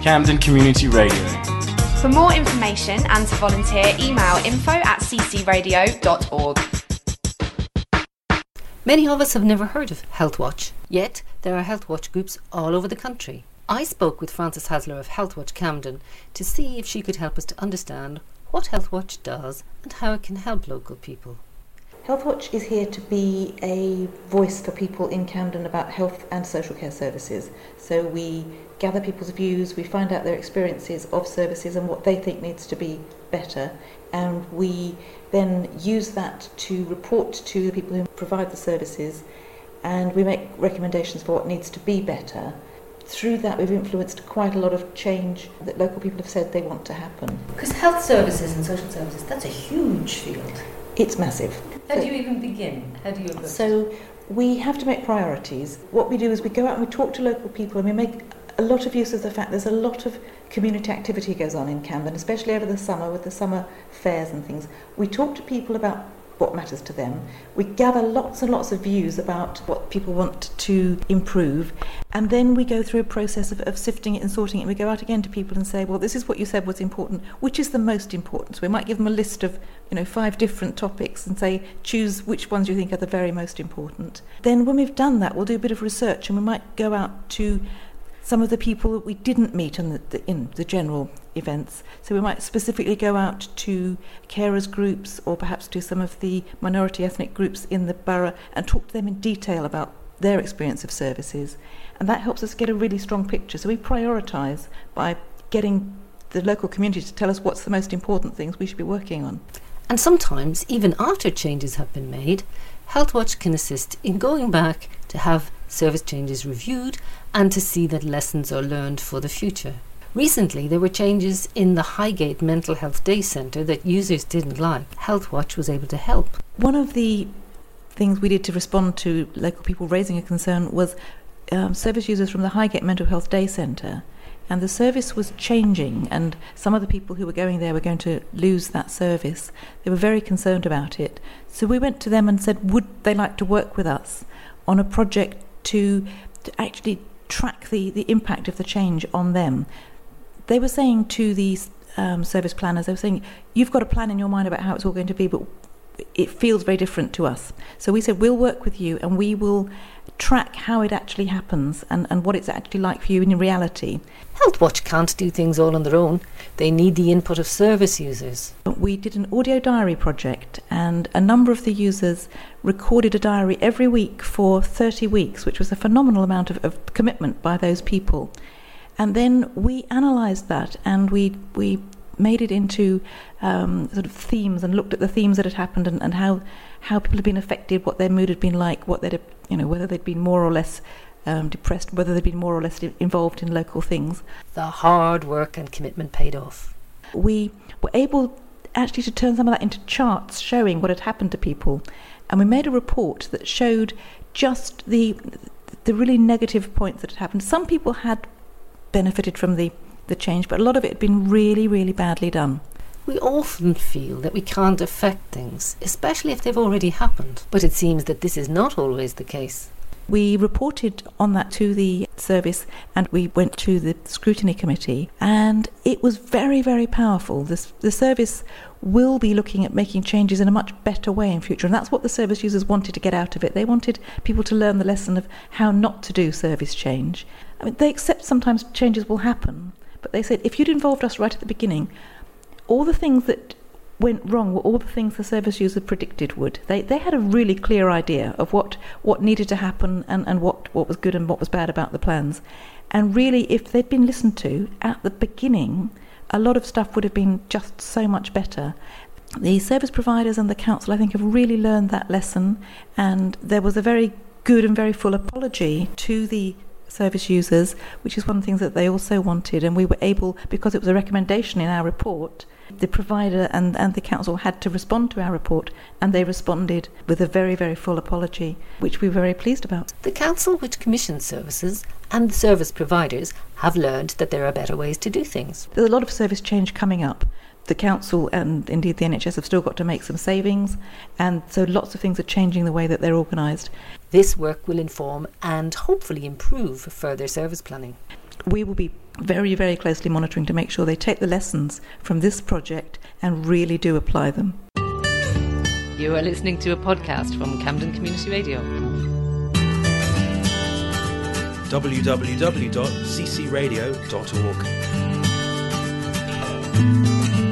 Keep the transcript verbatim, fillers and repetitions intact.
Camden Community Radio. For more information and to volunteer, email info at c c radio dot org. Many of us have never heard of HealthWatch, yet there are HealthWatch groups all over the country. I spoke with Frances Hasler of HealthWatch Camden to see if she could help us to understand what HealthWatch does and how it can help local people. HealthWatch is here to be a voice for people in Camden about health and social care services. So we gather people's views, we find out their experiences of services and what they think needs to be better, and we then use that to report to the people who provide the services, and we make recommendations for what needs to be better. Through that we've influenced quite a lot of change that local people have said they want to happen. Because health services and social services, that's a huge field. It's massive. How so, do you even begin? How do you approach So we have to make priorities. What we do is we go out and we talk to local people, and we make a lot of use of the fact there's a lot of community activity goes on in Camden, especially over the summer with the summer fairs and things. We talk to people about what matters to them. We gather lots and lots of views about what people want to improve, and then we go through a process of, of sifting it and sorting it, and we go out again to people and say, well, this is what you said was important, which is the most important? So we might give them a list of, you know, five different topics and say, choose which ones you think are the very most important. Then when we've done that, we'll do a bit of research, and we might go out to some of the people that we didn't meet in the, the, in the general events. So we might specifically go out to carers groups, or perhaps to some of the minority ethnic groups in the borough, and talk to them in detail about their experience of services. And that helps us get a really strong picture. So we prioritise by getting the local community to tell us what's the most important things we should be working on. And sometimes, even after changes have been made, HealthWatch can assist in going back to have service changes reviewed and to see that lessons are learned for the future. Recently, there were changes in the Highgate Mental Health Day Centre that users didn't like. HealthWatch was able to help. One of the things we did to respond to local people raising a concern was um, service users from the Highgate Mental Health Day Centre, and the service was changing, and some of the people who were going there were going to lose that service. They were very concerned about it. So we went to them and said, would they like to work with us on a project to, to actually track the, the impact of the change on them. They were saying to these um, service planners, they were saying, you've got a plan in your mind about how it's all going to be, but it feels very different to us. So we said, we'll work with you, and we will track how it actually happens and, and what it's actually like for you in reality. HealthWatch can't do things all on their own. They need the input of service users. We did an audio diary project, and a number of the users recorded a diary every week for thirty weeks, which was a phenomenal amount of, of commitment by those people. And then we analysed that, and we we made it into um, sort of themes, and looked at the themes that had happened, and, and how how people had been affected, what their mood had been like, what they'd, you know, whether they'd been more or less um, depressed, whether they'd been more or less involved in local things. The hard work and commitment paid off. We were able actually to turn some of that into charts showing what had happened to people, and we made a report that showed just the the really negative points that had happened. Some people had benefited from the the change, but a lot of it had been really, really badly done. We often feel that we can't affect things, especially if they've already happened. But it seems that this is not always the case. We reported on that to the service, and we went to the scrutiny committee, and it was very, very powerful. This, the service will be looking at making changes in a much better way in future, and that's what the service users wanted to get out of it. They wanted people to learn the lesson of how not to do service change. I mean, they accept sometimes changes will happen, but they said, if you'd involved us right at the beginning, all the things that went wrong were all the things the service user predicted would. They they had a really clear idea of what, what needed to happen and, and what, what was good and what was bad about the plans. And really, if they'd been listened to at the beginning, a lot of stuff would have been just so much better. The service providers and the council, I think, have really learned that lesson, and there was a very good and very full apology to the service users, which is one of the things that they also wanted, and we were able, because it was a recommendation in our report, the provider and, and the council had to respond to our report, and they responded with a very, very full apology, which we were very pleased about. The council, which commissions services, and the service providers have learned that there are better ways to do things. There's a lot of service change coming up. The council and indeed the N H S have still got to make some savings, and so lots of things are changing the way that they're organised. This work will inform and hopefully improve further service planning. we will be very, very closely monitoring to make sure they take the lessons from this project and really do apply them. You are listening to a podcast from Camden Community Radio. w w w dot c c radio dot org